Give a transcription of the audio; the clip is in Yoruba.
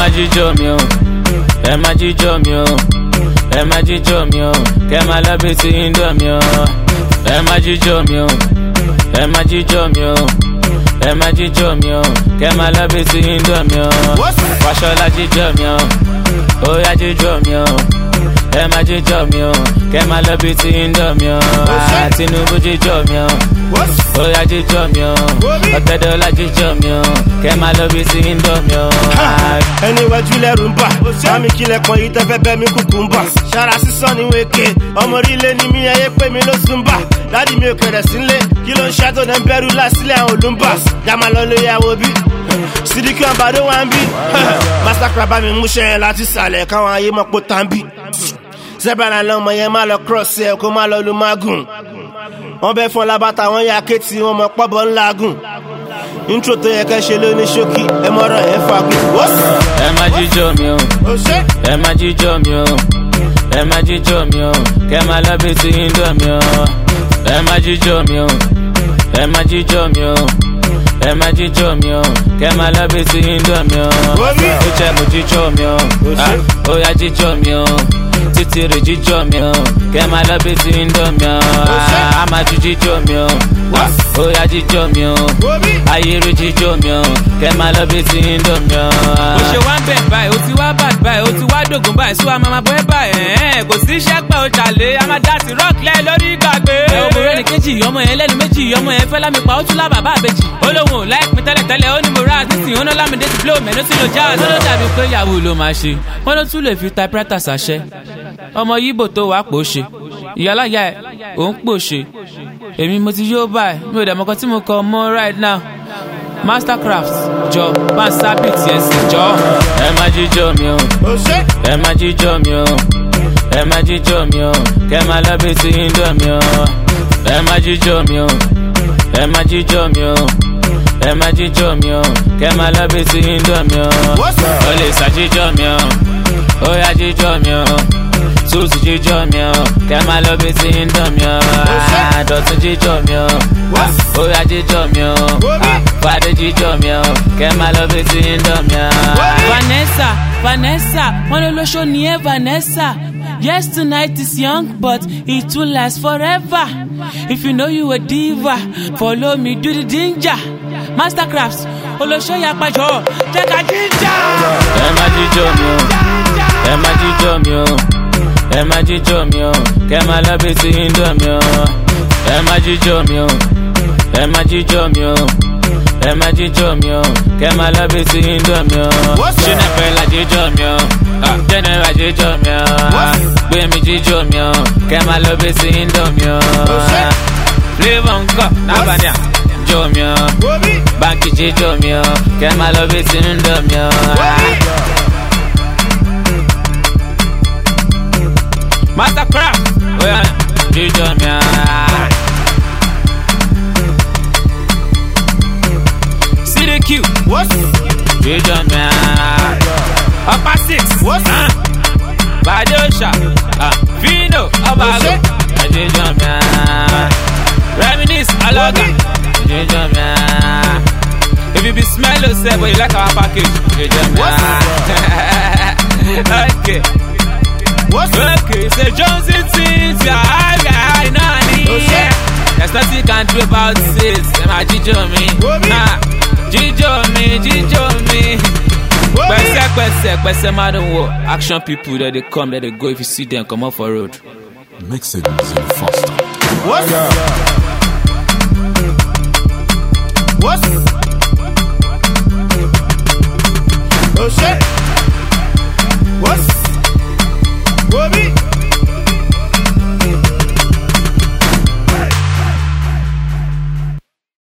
má jíjó mi o, ẹ má jíjó mi o, ẹ má jíjó mi o, kẹ́ máa lọ bí ti Indomie o. Ẹ má jíjó mi o, ẹ má jíjó mi o, ẹ má jíjó mi o, kẹ́ máa lọ bí ti Indomie o. Wàṣọlá jíjó mi o, ó yá jíjó mi o, ẹ má jíjó mi o, kẹ́ máa lọ bí ti Indomie o. Tinubu jíjó mi o, ó yá jíjó mi o, Ọ̀tẹ́dọ́lá jíjó mi o, kẹ́ máa lọ bí ti Indomie o. Ẹni wájú lẹ́rù ń bà, sámi kílẹ̀ pọ̀ yìí tẹ́fẹ́ bẹ́ mi kúkú ń bà. Ṣara sísọ ni wéke, ọmọ orílẹ̀ ni mi ayé pé mi ló sùn bà. Dádì mi ò kẹ̀rẹ̀ sílé, kí ló ń ṣe tó dẹ̀ ń bẹ̀rù lásìlẹ̀ àwọn olùmbà. Dàmà lọ lè yàwó bí, Sídìkì Àbàdó wá ń bí. Mastercraft bá mi múṣẹ́ yẹn láti sàlẹ̀ káwọn ayé mọ̀ pọ̀ tán bí. Zebra lọmọ yẹn má lọ cross ẹ̀ kó má lọ lu mágùn. Wọ́n bẹ́ fún lábàtà wọn ya kéètì wọn mọ̀ pọ́bọ̀ ńlá gùn. Intro tó yẹ kẹ́ ṣe ló ní ṣókí, ẹ mọ̀rọ̀ ẹ̀ fagùn. Ẹ má jíjó mi o, ẹ má jíjó mi o, ẹ má jíjó mi o, kẹ́ máa lọ bí ti Indomie o. Ẹ má jíjó mi o, ẹ má jíjó mi o, ẹ má jíjó mi o, kẹ́ máa lọ bí ti Indomie o. Ó jẹ́ mo jíjó mi o, ó yá jíjó mi o, títí rè jíjó mi o, kẹ́ máa lọ bí ti Indomie o. Amadu jíjó mi o, ó yá jíjó mi o, ayéré jíjó mi o, kẹ́ máa lọ bí ti Indomie o. Ó ṣe wá ń bẹ̀ báyìí, ó ti wá bad báyìí, ó ti wá dògùn báyìí, sún àmọ́ máa bọ́ ẹ báyìí. Kò sí iṣẹ́ pẹ́ o ṣàlẹ̀, a máa dá sí rọ́ọ̀kìlẹ̀ lórí ìgbàgbé. Ẹ wo bòrẹ́ ní kejì, ọmọ yẹn lẹ́nu méjì, ọmọ yẹn fẹ́ lámi pa, ó tún lá bàbá àbèjì. Ó lóun ò láìpín tẹ́lẹ̀tẹ́lẹ̀, ó ní mo rà nísìnyí, ó ná lámìdé ti blow mẹ́nu tí lo já. Ó ló dàbí pé ìyàwó ló máa ṣe, wọ́n ló tún lè fi typewriter ṣàṣẹ. Ọmọ Yíbò tó wàá pò ṣe, ìyálàyà ẹ̀ òun pò ṣe. Èmi mo ti yóò báyìí, mi ò dẹ̀ mọ́kàn tí mo kọ mọ́ right now. Mastercraft jọ bá ń sábì tiẹ̀ sí jọ. Ẹ má jíjó mi o, ẹ má jíjó mi o, ẹ má jíjó mi o, kẹ́ máa lọ bí ti Indomie o. Ẹ má jíjó mi o, ẹ má jíjó mi o, ẹ má jíjó mi o, kẹ́ máa lọ bí ti Indomie o. Ó lè sá jíjó mi o, ó yá jíjó mi o, Susu jíjó mi o, kẹ́ máa lọ bí ti Indomie o. Dọ̀tun jíjó mi o, ó yá jíjó mi o, Fadé jíjó mi o, kẹ́ máa lọ bí ti Indomie o. Vanessa, wọ́n ló lóṣó ni ẹ́ Vanessa. Yes, tonight is young, but it will last forever. If you know you a diva, follow me, do the ginger. Mastercraft, olóṣó yapajọ, jẹ́ ká ginger. Ẹ má jíjó mi o, ẹ má jíjó mi o, ẹ má jíjó mi o, kẹ́ máa lọ bí ti Indomie o. Ẹ má jíjó mi o, ẹ má jíjó mi o, ẹ má jíjó mi o, kẹ́ máa lọ bí ti Indomie o. Ṣínàfẹ́ la jíjó mi o, Jẹ́nẹ́rà jíjó mi o, Gbémi jíjó mi o, kẹ́ máa lọ bí ti Indomie o. Flavour ńkọ́ n'Abania jíjó mi o, Báńkì jíjó mi o, kẹ́ máa lọ bí ti Indomie o. Mastercraft, jíjó mi o. CDQ, Jíjó mi o. Upper Six, Badosha, Fino, Obago, Jíjó mi o. Reminisce, Aloga, Jíjó mi o. If you be smell yourself, but you like our package, Jíjó mi o. Okay. Okay, say Johnson things, yeah, I know I need. There's nothing you can do about this. Them a jíjó mi, jíjó mi. Pẹsẹ, madam war. Action people that they come, that they go. If you see them, come off for road. Mix it easy faster. Oh shit! What's